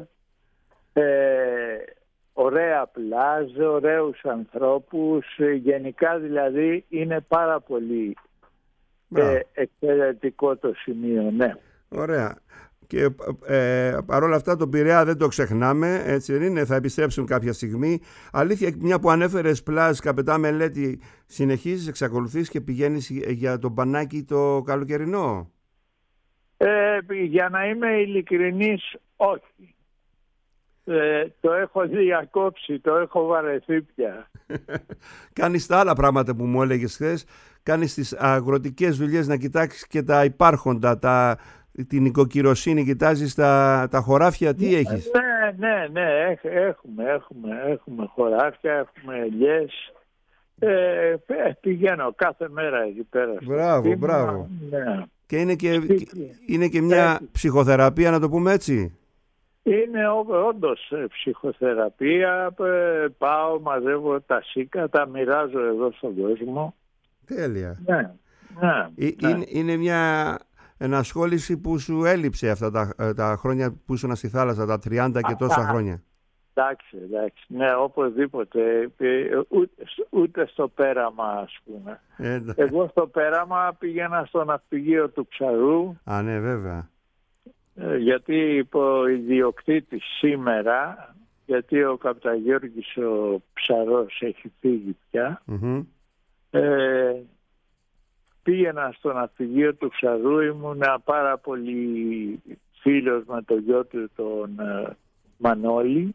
ε, ωραία πλάζ, ωραίους ανθρώπους, γενικά δηλαδή είναι πάρα πολύ ε, εξαιρετικό το σημείο, ναι. Ωραία. Και ε, παρόλα αυτά τον Πειραιά δεν το ξεχνάμε, έτσι δεν είναι, θα επιστρέψουν κάποια στιγμή. Αλήθεια, μια που ανέφερες πλάζ, καπετάν Μελέτη, συνεχίζεις, εξακολουθείς και πηγαίνεις για το μπανάκι το καλοκαιρινό? Ε, για να είμαι ειλικρινής, όχι. Ε, το έχω διακόψει, το έχω βαρεθεί πια. Κάνεις τα άλλα πράγματα που μου έλεγες χθες, κάνεις τις αγροτικές δουλειές, να κοιτάξεις και τα υπάρχοντα, τα... την οικοκυροσύνη, κοιτάζεις τα, τα χωράφια, τι ναι, έχεις? Ναι, ναι, ναι, έχουμε, έχουμε, έχουμε χωράφια, έχουμε ελιές. Ε, πηγαίνω κάθε μέρα εκεί πέρα. Μπράβο, τίμα, μπράβο. Ναι. Και είναι και, είναι και μια Έχει. ψυχοθεραπεία, να το πούμε έτσι. Είναι όντως ψυχοθεραπεία. Πάω, μαζεύω τα σίκα, τα μοιράζω εδώ στον κόσμο. Τέλεια. Ναι, ναι, ε, ναι. Είναι, είναι μια ενασχόληση που σου έλειψε αυτά τα, τα χρόνια που ήσουν στη θάλασσα, τα τριάντα και τόσα χρόνια. Εντάξει, εντάξει. Ναι, οπωσδήποτε. Ούτε, ούτε στο πέραμα, ας πούμε. Ε, Εγώ στο πέραμα πήγαινα στο ναυπηγείο του Ψαρού. Α, ναι, βέβαια. Γιατί ο ιδιοκτήτης σήμερα, γιατί ο Καπταγιώργης ο Ψαρός έχει φύγει πια, mm-hmm. ε, πήγαινα στο ναυπηγείο του Ψαρού, ήμουνα πάρα πολύ φίλος με το γιο του τον ε, Μανώλη,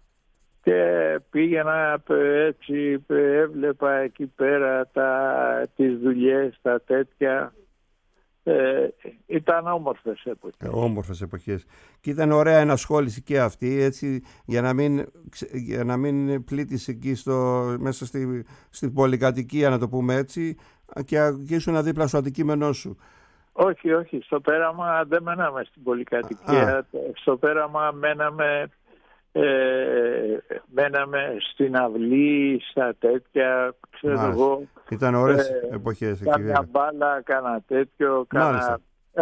και πήγαινα έτσι, έβλεπα εκεί πέρα τα, τις δουλειές, τα τέτοια. Ε, ήταν όμορφες εποχές. Ε, όμορφες εποχές. Και ήταν ωραία ενασχόληση και αυτή, έτσι, για να μην, για να μην πλήττεις εκεί στο, μέσα στη, στην πολυκατοικία, να το πούμε έτσι, και, και ήσουν δίπλα στο αντικείμενό σου. Όχι, όχι. Στο πέραμα δεν μέναμε στην πολυκατοικία. Α. Στο πέραμα μέναμε... Ε, μέναμε στην αυλή, στα τέτοια, ξέρω Μάλιστα. εγώ. Ήταν ωραίες ε, εποχές εκεί. Κάνα μπάλα, κάνα τέτοιο, κάνα...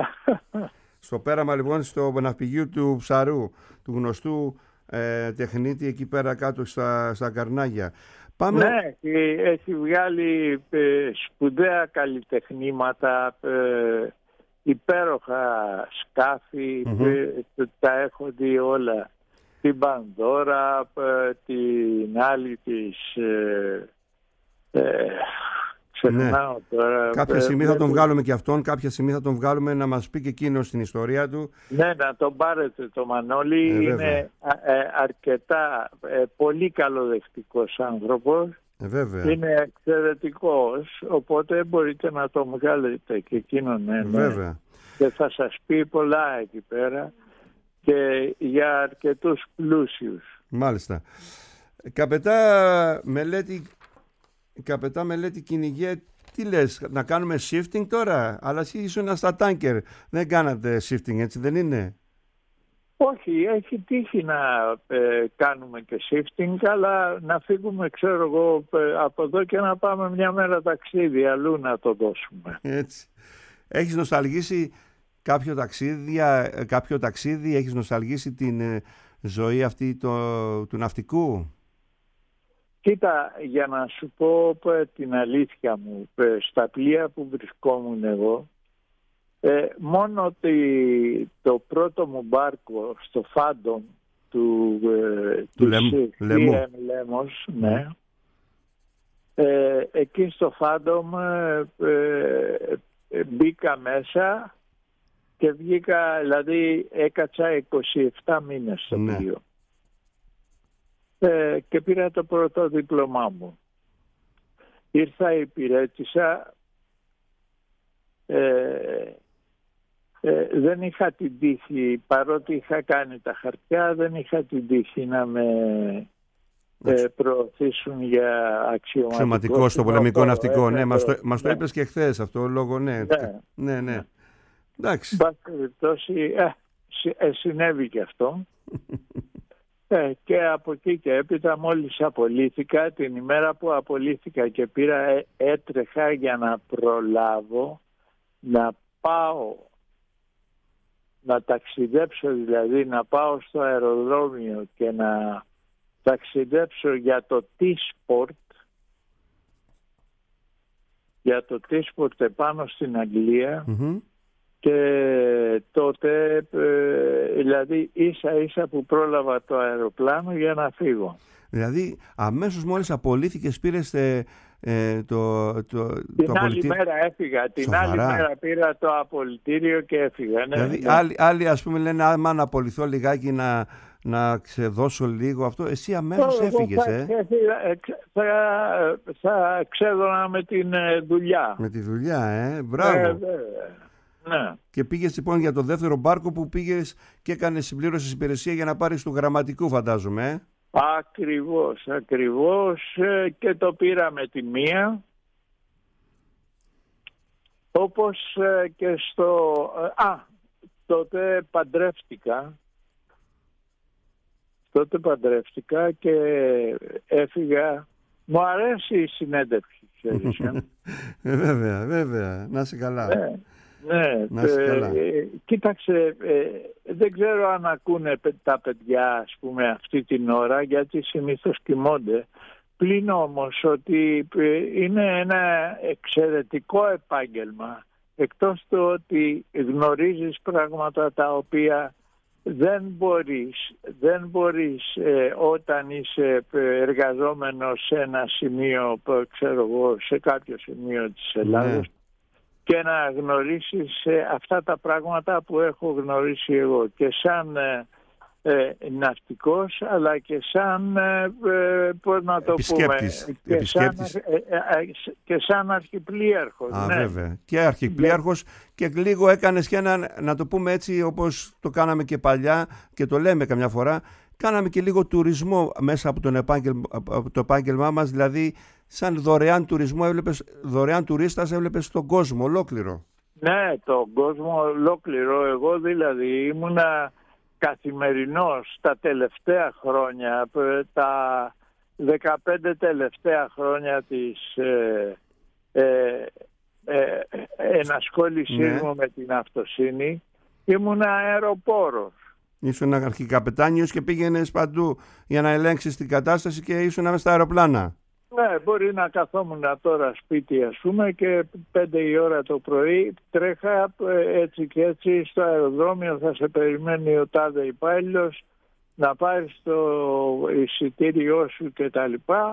Στο πέραμα λοιπόν στο ναυπηγείο του Ψαρού, του γνωστού ε, τεχνίτη εκεί πέρα κάτω στα, στα Καρνάγια. Πάμε... Ναι, έχει βγάλει ε, σπουδαία καλλιτεχνήματα, ε, υπέροχα σκάφη, mm-hmm. ε, τα έχω δει όλα. Την Πανδώρα, την άλλη της... Ε, ε, ξεχνάω ναι. τώρα. Κάποια στιγμή θα τον βγάλουμε και αυτόν, κάποια στιγμή θα τον βγάλουμε να μας πει και εκείνος την ιστορία του. Ναι, να τον πάρετε το Μανώλη, ε, είναι ε, αρκετά, ε, πολύ καλοδεχτικός άνθρωπος. Ε, βέβαια. Είναι εξαιρετικός, οπότε μπορείτε να τον βγάλετε και εκείνον. Ναι, βέβαια. Και θα σας πει πολλά εκεί πέρα. Και για αρκετούς πλούσιους. Μάλιστα. Καπετά μελέτη, καπετά μελέτη κυνηγέ, τι λες, να κάνουμε shifting τώρα? Αλλά εσύ ήσουν στα τάνκερ, δεν κάνατε shifting, έτσι δεν είναι? Όχι, έχει τύχει να ε, κάνουμε και shifting, αλλά να φύγουμε, ξέρω εγώ, ε, από εδώ και να πάμε μια μέρα ταξίδι αλλού να το δώσουμε. Έτσι. Έχεις νοσταλγήσει κάποιο ταξίδι, κάποιο ταξίδι, έχεις νοσταλγήσει την ε, ζωή αυτή το, του ναυτικού? Κοίτα, για να σου πω ε, την αλήθεια μου, ε, στα πλοία που βρισκόμουν εγώ, ε, μόνο τη, το πρώτο μου μπάρκο στο Φάντομ του, ε, του Λεμ, Λεμού. Λέμος, ναι, ε, εκεί στο Φάντομ ε, ε, ε, μπήκα μέσα και βγήκα, δηλαδή έκατσα είκοσι επτά μήνες στο ναι. πλοίο. Ε, και πήρα το πρώτο δίπλωμά μου. Ήρθα, υπηρέτησα, ε, ε, δεν είχα την τύχη, παρότι είχα κάνει τα χαρτιά, δεν είχα την τύχη να με ε, προωθήσουν για αξιωματικό. Αξιωματικό στο πολεμικό ναυτικό, ε, ναι, ε, μας το, μας ναι. το είπες και χθες αυτό, λόγω, ναι, ναι, ναι. ναι. Εντάξει. Μπας περιπτώσει, ε, ε, συνέβη και αυτό. ε, και από εκεί και έπειτα μόλις απολύθηκα, την ημέρα που απολύθηκα και πήρα, ε, έτρεχα για να προλάβω να πάω, να ταξιδέψω, δηλαδή να πάω στο αεροδρόμιο και να ταξιδέψω για το T-Sport, για το T-Sport επάνω στην Αγγλία. Mm-hmm. Και τότε, ε, δηλαδή ίσα ίσα που πρόλαβα το αεροπλάνο για να φύγω. Δηλαδή αμέσως μόλις απολύθηκες πήρες ε, ε, το, το, την το άλλη απολυτήριο. μέρα έφυγα, την Σοβαρά? άλλη μέρα πήρα το απολυτήριο και έφυγα. Ναι, δηλαδή ναι. Άλλοι, άλλοι ας πούμε λένε άμα να απολυθώ λιγάκι να, να ξεδώσω λίγο αυτό, εσύ αμέσως Εγώ έφυγες. θα, Ε? θα, θα, θα ξέδωνα με την δουλειά. Με τη δουλειά, ε, μπράβο. Ε, ναι. Και πήγες λοιπόν για το δεύτερο μπάρκο που πήγες και έκανες συμπλήρωση υπηρεσία για να πάρεις του γραμματικού, φαντάζομαι. Ε? Ακριβώς, ακριβώς, και το πήρα με τη μία, όπως και στο... Α, τότε παντρεύτηκα, τότε παντρεύτηκα και έφυγα. Μου αρέσει η συνέντευξη, ξέρεις. ε, βέβαια, βέβαια, να είσαι καλά. Ναι. Ναι, ε, κοίταξε, ε, δεν ξέρω αν ακούνε τα παιδιά, ας πούμε, αυτή την ώρα, γιατί συνήθως κοιμώνται. Πλην όμως ότι είναι ένα εξαιρετικό επάγγελμα, εκτός του ότι γνωρίζεις πράγματα τα οποία δεν μπορείς, δεν μπορείς ε, όταν είσαι εργαζόμενος σε ένα σημείο, ξέρω εγώ, σε κάποιο σημείο της Ελλάδας, ναι. και να γνωρίσεις ε, αυτά τα πράγματα που έχω γνωρίσει εγώ και σαν ε, ε, ναυτικός, αλλά και σαν ε, πώς να το επισκέπτης. πούμε και Επισκέπτης. σαν, ε, ε, ε, και σαν αρχιπλοίαρχος. Α, ναι. βέβαια. Και αρχιπλοίαρχος και λίγο έκανες και ένα, να το πούμε έτσι όπως το κάναμε και παλιά και το λέμε καμιά φορά, κάναμε και λίγο τουρισμό μέσα από, τον επάγγελμα, από το επάγγελμά μας, δηλαδή σαν δωρεάν τουρισμό, έβλεπες, δωρεάν τουρίστας έβλεπες τον κόσμο ολόκληρο. Ναι, τον κόσμο ολόκληρο. Εγώ δηλαδή ήμουνα καθημερινός τα τελευταία χρόνια, τα δεκαπέντε τελευταία χρόνια της ε, ε, ε, ενασχόλησής ναι. μου με την αυτοσύνη. Ήμουνα αεροπόρος. Ήσουν αρχικαπετάνιος και πήγαινες παντού για να ελέγξεις την κατάσταση και ήσουν μέσα στα αεροπλάνα. Ναι, μπορεί να καθόμουν τώρα σπίτι, ας πούμε, και πέντε η ώρα το πρωί τρέχα έτσι και έτσι στο αεροδρόμιο, θα σε περιμένει ο τάδε υπάλληλος να πάρεις το εισιτήριό σου και τα λοιπά.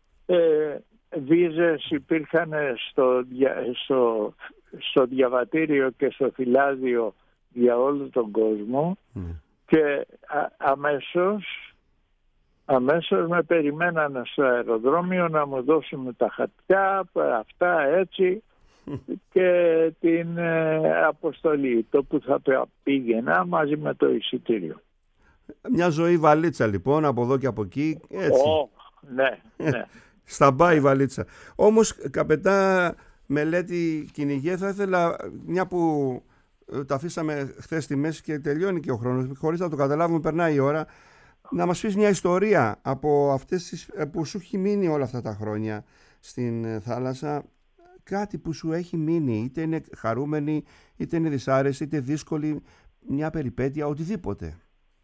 Ε, βίζες υπήρχαν στο, στο, στο διαβατήριο και στο φυλάδιο για όλο τον κόσμο mm. και α, αμέσως Αμέσως με περιμένανε στο αεροδρόμιο να μου δώσουν τα χαρτιά, αυτά έτσι και την ε, αποστολή, το που θα πήγαινα μαζί με το εισιτήριο. Μια ζωή βαλίτσα λοιπόν, από εδώ και από εκεί, έτσι. Oh, ναι, ναι. Σταμπάει η βαλίτσα. Όμως, καπετά Μελέτη Κυνηγέ, θα ήθελα, μια που τα αφήσαμε χθες στη μέση και τελειώνει και ο χρόνος, χωρίς να το καταλάβουμε, περνάει η ώρα, να μας πεις μια ιστορία από αυτές τις, που σου έχει μείνει όλα αυτά τα χρόνια στην θάλασσα, κάτι που σου έχει μείνει, είτε είναι χαρούμενη, είτε είναι δυσάρεστη, είτε δύσκολη, μια περιπέτεια, οτιδήποτε.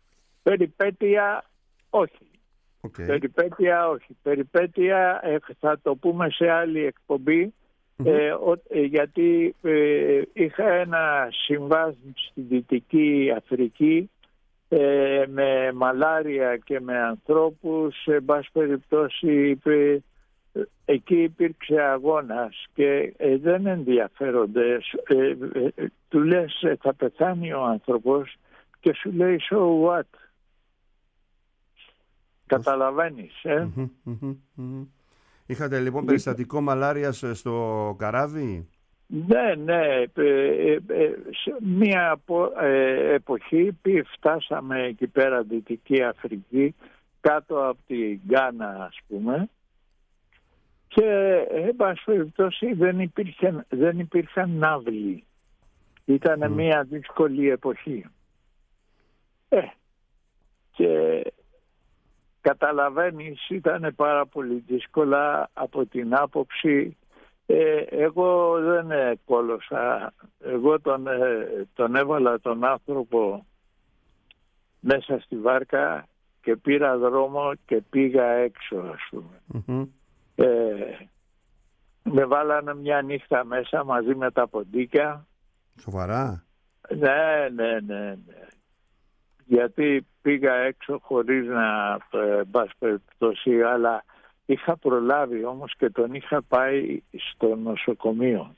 Περιπέτεια όχι. Okay. Περιπέτεια όχι. Περιπέτεια ε, θα το πούμε σε άλλη εκπομπή, mm-hmm. ε, ο, ε, γιατί ε, είχα ένα συμβάν στη Δυτική Αφρική Ε, με μαλάρια και με ανθρώπους, σε πάση περιπτώσει ε, εκεί υπήρξε αγώνας και ε, δεν ενδιαφέρονται. Ε, ε, του λες ε, θα πεθάνει ο άνθρωπος και σου λέει so what. Καταλαβαίνεις ε? Mm-hmm, mm-hmm, mm-hmm. Είχατε λοιπόν περιστατικό μαλάριας στο καράβι? Ναι, ναι. Ε, ε, σε μία ε, εποχή φτάσαμε εκεί πέρα Δυτική Αφρική, κάτω από τη Γκάνα ας πούμε, και εν πάση περιπτώσει δεν υπήρχαν, δεν υπήρχαν ναύλοι. Ήταν mm. μία δύσκολη εποχή. Ε, και καταλαβαίνεις, ήταν πάρα πολύ δύσκολα από την άποψη. Ε, εγώ δεν κόλωσα. Εγώ τον, τον έβαλα τον άνθρωπο μέσα στη βάρκα και πήρα δρόμο και πήγα έξω, ας πούμε. Mm-hmm. Ε, με βάλανε μια νύχτα μέσα μαζί με τα ποντίκια. Σοβαρά? Ναι, ναι, ναι, ναι. Γιατί πήγα έξω χωρίς να πας περιπτώσει, αλλά είχα προλάβει όμως και τον είχα πάει στο νοσοκομείο.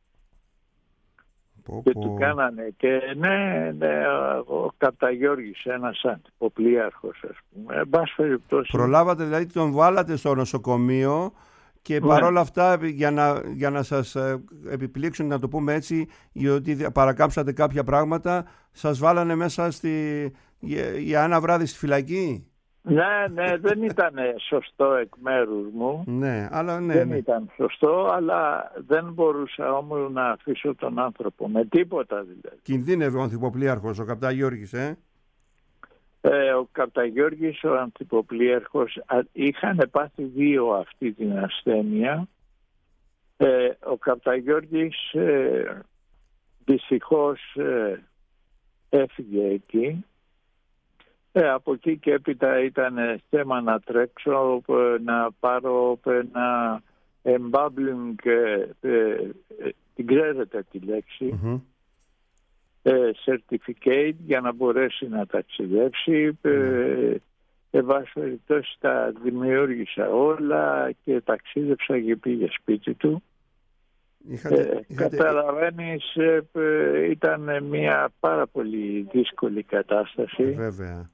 Πω, και πω. Του κάνανε και ναι, ναι, ο Καπταγιώργης, ένας αντιποπλοίαρχος ας πούμε. Προλάβατε δηλαδή, τον βάλατε στο νοσοκομείο και ναι. παρόλα αυτά για να, για να σας επιπλήξουν, να το πούμε έτσι, γιατί παρακάμψατε κάποια πράγματα, σας βάλανε μέσα στη, για, για ένα βράδυ στη φυλακή. Ναι, ναι, δεν ήταν σωστό εκ μέρους μου. Ναι, αλλά ναι, δεν ναι. ήταν σωστό, αλλά δεν μπορούσα όμως να αφήσω τον άνθρωπο με τίποτα δηλαδή. Κινδύνευε ο ανθυποπλοίαρχος, ο Καπταγιώργης, ε? ε ο Καπταγιώργης, ο ανθυποπλοίαρχος, είχαν πάθει δύο αυτή την ασθένεια. Ε, ο Καπταγιώργης ε, δυστυχώς ε, έφυγε εκεί. Ε, από εκεί και έπειτα ήταν θέμα να τρέξω, να πάρω ένα embalming, ε, την ξέρετε τη λέξη, mm-hmm. ε, certificate για να μπορέσει να ταξιδέψει. Mm-hmm. Ε, εν πάση περιπτώσει τα δημιούργησα όλα και ταξίδεψα και πήγε σπίτι του. Είχατε, ε, είχατε... Καταλαβαίνεις, ε, ε, ήταν μια πάρα πολύ δύσκολη κατάσταση. Ε, βέβαια.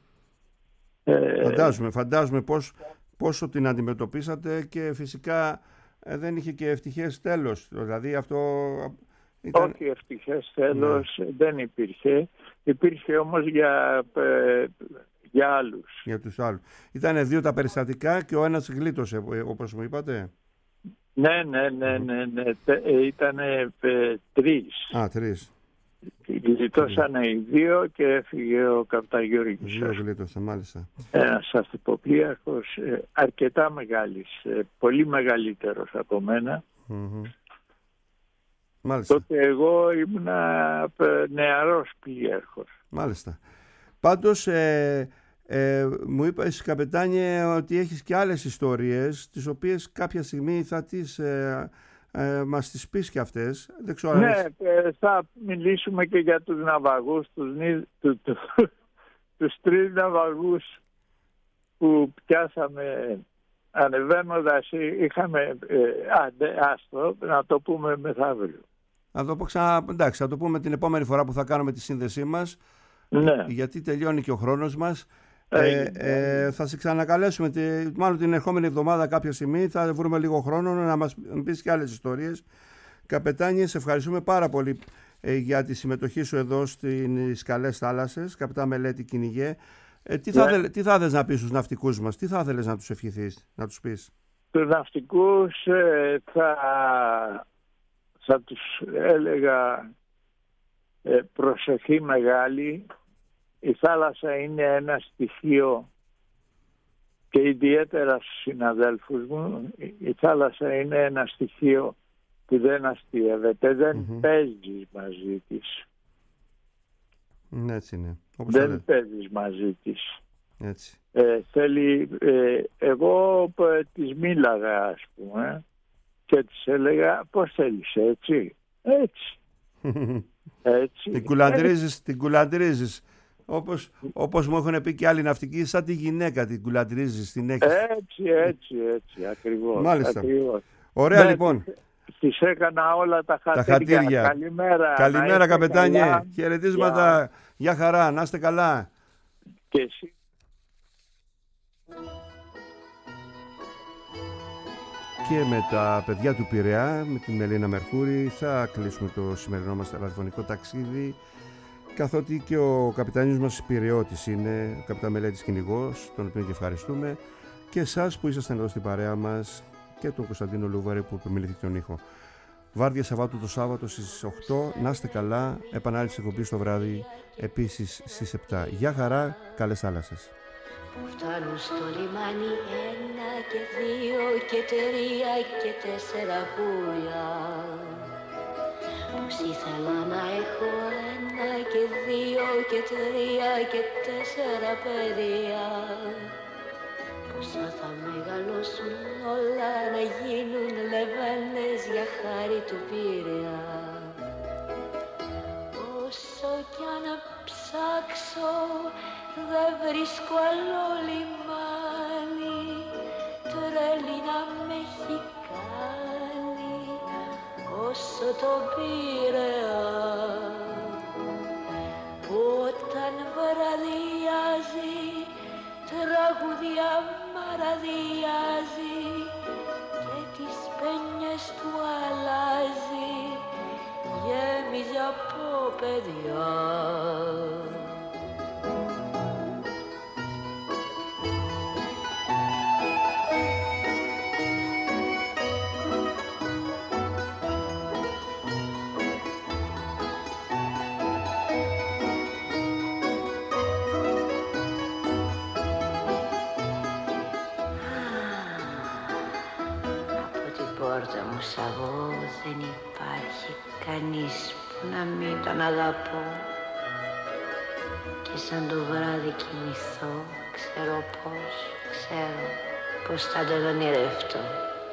Ε, φαντάζομαι, φαντάζομαι πώς, πόσο την αντιμετωπίσατε και φυσικά ε, δεν είχε και ευτυχές τέλος. Δηλαδή αυτό ήταν... Όχι ευτυχές τέλος, ναι. Δεν υπήρχε. Υπήρχε όμως για, ε, για άλλους. Για τους άλλους. Ήτανε δύο τα περιστατικά και ο ένας γλίτωσε, όπως μου είπατε. Ναι, ναι, ναι, ναι, ναι. Ήτανε ε, τρεις. Α, τρεις. Γλιτώσανε οι δύο και έφυγε ο Καπταγιώργης. Δύο γλίτωσαν, μάλιστα. Ένας αυτοποπλίαρχος ε, αρκετά μεγάλης, ε, πολύ μεγαλύτερος από μένα. Mm-hmm. Μάλιστα. Τότε εγώ ήμουνα ε, νεαρός πλοίαρχος. Μάλιστα. Πάντως ε, ε, μου είπες, καπετάνιε, ότι έχεις και άλλες ιστορίες τις οποίες κάποια στιγμή θα τις... Ε, Ε, μας τις πεις και αυτές. Δεν ξέρω, ναι, έχεις... ε, θα μιλήσουμε και για τους ναυαγούς, τους, του, του, τους τρεις ναυαγούς που πιάσαμε ανεβαίνοντας. Είχαμε, ε, άντε, άστο, να το πούμε μεθαύριο. Να το πω ξανά, εντάξει, θα το πούμε την επόμενη φορά που θα κάνουμε τη σύνδεσή μας, ναι. Γιατί τελειώνει και ο χρόνος μας. Ε, ε, θα σε ξανακαλέσουμε τη, μάλλον την ερχόμενη εβδομάδα κάποια στιγμή, θα βρούμε λίγο χρόνο να μας πεις και άλλες ιστορίες. Καπετάνιε, σε ευχαριστούμε πάρα πολύ ε, για τη συμμετοχή σου εδώ στις καλές θάλασσες. Καπετάν Μελέτη Κυνηγέ. Ε, τι, θα yeah. τι θα ήθελες να πεις στους ναυτικούς μας, τι θα ήθελες να τους ευχηθείς, να τους πεις? Τους ναυτικούς ε, θα, θα τους έλεγα ε, προσοχή μεγάλη. Η θάλασσα είναι ένα στοιχείο, και ιδιαίτερα στους συναδέλφους μου, η θάλασσα είναι ένα στοιχείο που δεν αστείευεται, δεν mm-hmm. παίζεις μαζί της. Ναι, έτσι είναι. Όπως δεν παίζεις μαζί της. Έτσι. Ε, θέλει, ε, εγώ ε, της μίλαγα, ας πούμε, και της έλεγα, πώς θέλεις, έτσι, έτσι. έτσι. Την κουλαντρίζεις, την κουλαντρίζεις. Όπως, όπως μου έχουν πει και άλλοι ναυτικοί, σαν τη γυναίκα την κουλαντρίζεις, την έχεις. Έτσι, έτσι, έτσι, ακριβώς. Μάλιστα. Ακριβώς. Ωραία, ναι, λοιπόν. Τις έκανα όλα τα χατήρια. Τα χατήρια. Καλημέρα. Καλημέρα, καπετάνιε. Χαιρετίσματα. Για... Γεια χαρά, να είστε καλά. Και εσύ. Και με τα παιδιά του Πειραιά, με την Μελίνα Μερχούρη, θα κλείσουμε το σημερινό μας ραδιοφωνικό ταξίδι. Καθότι και ο καπετάνιος μας Πειραιώτης είναι, ο καπετάν Μελέτης Κυνηγός, τον οποίο και ευχαριστούμε, και εσάς που ήσασταν εδώ στην παρέα μας, και τον Κωνσταντίνο Λούβαρη που επιμελήθηκε τον ήχο. Βάρδια Σαββάτου το Σάββατο στις οκτώ, να είστε καλά, επανάληψη εκπομπή το βράδυ, επίσης στις επτά. Γεια χαρά, καλές θάλασσες. Φτάνουν στο λιμάνι ένα και δύο και τρία και τέσσερα πουλιά. Πως ήθελα να έχω ένα και δύο και τρία και τέσσερα παιδιά. Πόσα θα μεγαλώσουν όλα να γίνουν λεβένες για χάρη του Πειραιά. Όσο κι αν ψάξω δεν βρίσκω άλλο λιμάνι, τρέλη να με έχει κάνει όσο το Πειραιά. Που όταν βραδιάζει τραγουδιά μαραδιάζει και τις πένιες του αλλάζει, γέμιζε από παιδιά. Πόρτα μου σαγώ δεν υπάρχει κανείς που να μην τον αγαπώ. Και σαν το βράδυ κοιμηθώ, ξέρω πως, ξέρω πως θα τον ονειρευτώ.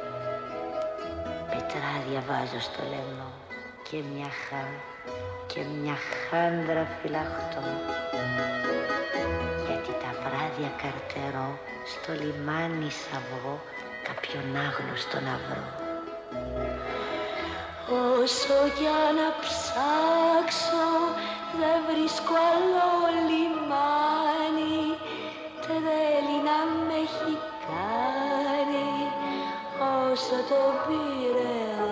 Πετράδια βάζω στο λαιμό και μια χά και μια χάντρα φυλαχτώ. Γιατί τα βράδια καρτερώ στο λιμάνι σ' αυγό κάποιον άγνωστο να βρω. Όσο για να ψάξω δεν βρίσκω άλλο λιμάνι, τρέλει να με έχει κάνει όσο το Πειραιά.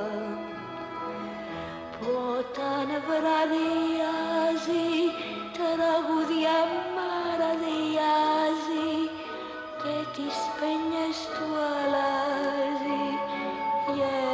Που όταν βραδιάζει τραγουδιά μαραδιάζει και τις παινιές του αλλάζει. Yeah.